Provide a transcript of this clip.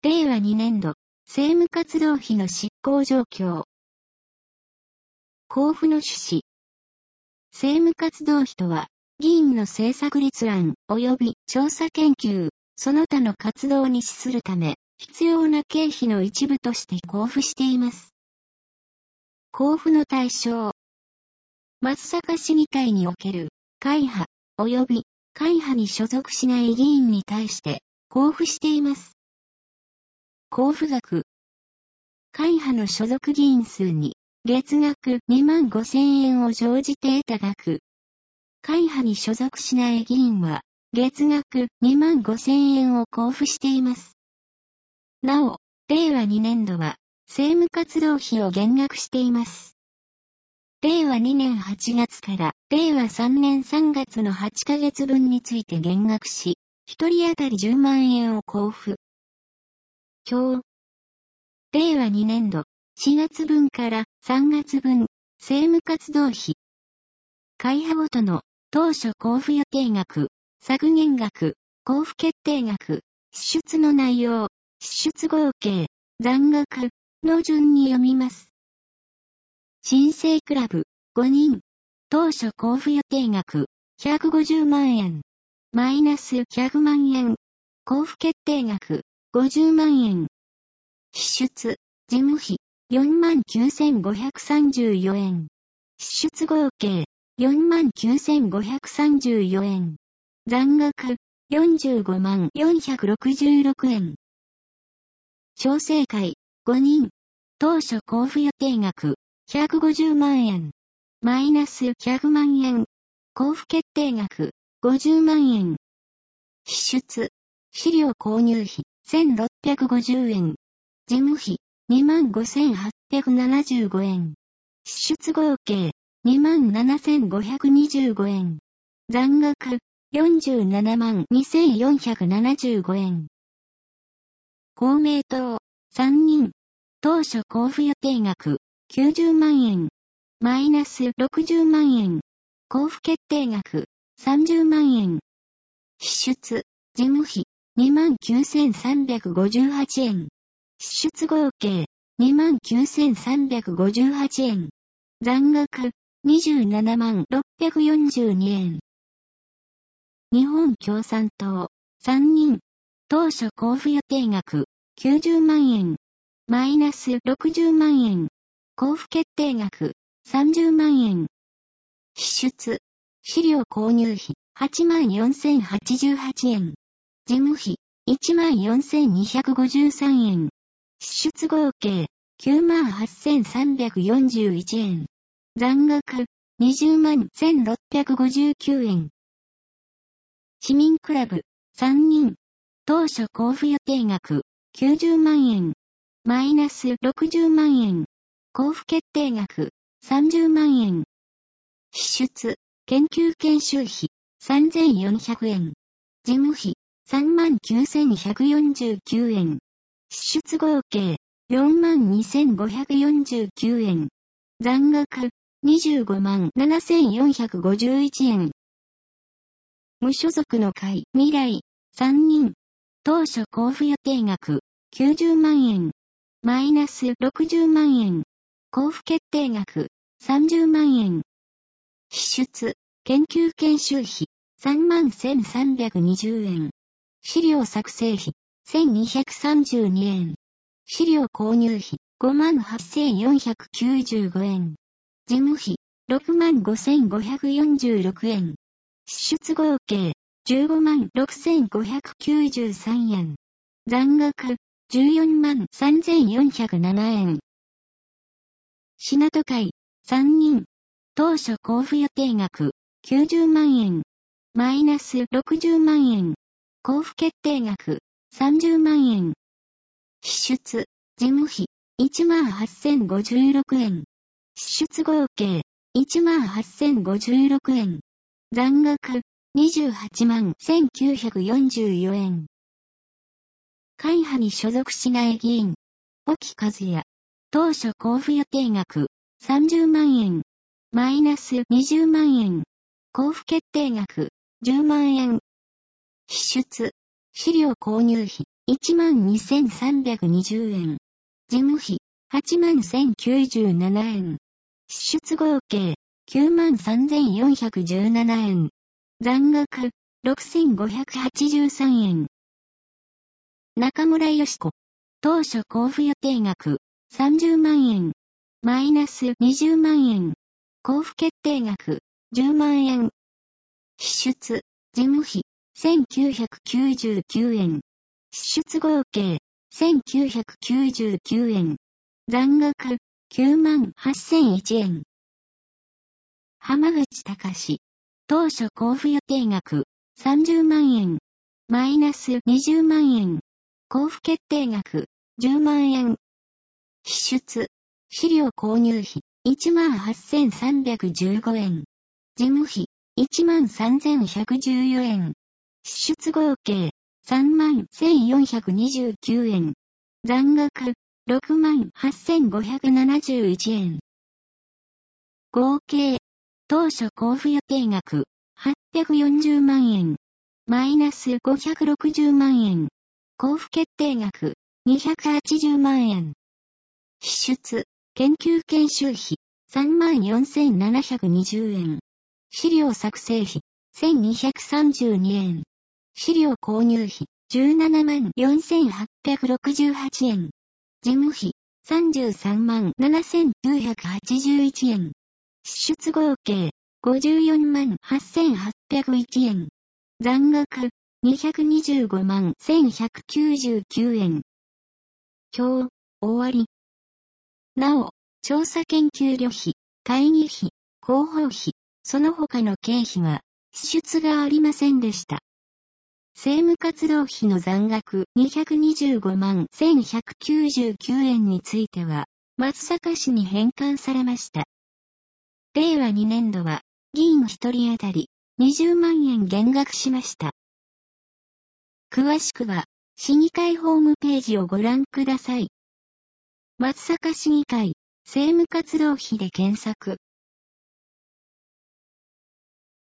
令和2年度、政務活動費の執行状況。交付の趣旨。政務活動費とは、議員の政策立案及び調査研究、その他の活動に資するため、必要な経費の一部として交付しています。交付の対象。松阪市議会における、会派、及び会派に所属しない議員に対して、交付しています。交付額。会派の所属議員数に、月額25,000円を乗じて得た額。会派に所属しない議員は、月額25,000円を交付しています。なお、令和2年度は、政務活動費を減額しています。令和2年8月から令和3年3月の8ヶ月分について減額し、1人当たり10万円を交付。表。令和2年度4月分から3月分、政務活動費。会派ごとの当初交付予定額、削減額、交付決定額、支出の内容、支出合計、残額の順に読みます。新生クラブ5人、当初交付予定額150万円、マイナス100万円、交付決定額50万円。支出、事務費49,534円。支出合計49,534円。残額454,466円。調整会5人、当初交付予定額150万円、マイナス100万円、交付決定額50万円。支出、資料購入費1,650円、事務費25,875円、支出合計27,525円、残額472,475円。公明党3人、当初交付予定額90万円、マイナス60万円、交付決定額30万円。支出、事務費29,358円。支出合計29,358円。残額276,642円。日本共産党3人、当初交付予定額90万円、マイナス60万円、交付決定額30万円。支出、資料購入費84,088円、事務費14,253円、支出合計98,341円、残額201,659円。市民クラブ3人、当初交付予定額90万円、マイナス60万円、交付決定額30万円。支出、研究研修費3,400円、事務費39,149円、支出合計42,549円、残額257,451円。無所属の会未来3人、当初交付予定額90万円、マイナス60万円、交付決定額30万円。支出、研究研修費31,320円、資料作成費1,232円、資料購入費58,495円、事務費65,546円、支出合計156,593円、残額143,407円。シナト会3人、当初交付予定額90万円、マイナス60万円、交付決定額30万円。支出、事務費18,056円、支出合計18,056円、残額281,944円。会派に所属しない議員、沖和也、当初交付予定額30万円、マイナス20万円、交付決定額10万円。支出、資料購入費 12,320 円。事務費、81,097 円。支出合計、93,417 円。残額、6,583 円。中村よし子。当初交付予定額、30万円。マイナス20万円。交付決定額、10万円。支出、事務費、1999 円。支出合計、1999 円。残額、98,001 円。浜口隆。当初交付予定額、30万円。マイナス20万円。交付決定額、10万円。支出、資料購入費、18,315 円。事務費、13,114 円。支出合計、31,429 円。残額、68,571 円。合計、当初交付予定額、840万円。マイナス560万円。交付決定額、280万円。支出、研究研修費、34,720 円。資料作成費、1,232 円。資料購入費、174,868 円。事務費、337,981 円。支出合計、548,801 円。残額、225,199 円。表、終わり。なお、調査研究旅費、会議費、広報費、その他の経費は、支出がありませんでした。政務活動費の残額225,199 円については、松阪市に返還されました。令和2年度は、議員1人当たり20万円減額しました。詳しくは、市議会ホームページをご覧ください。松阪市議会、政務活動費で検索。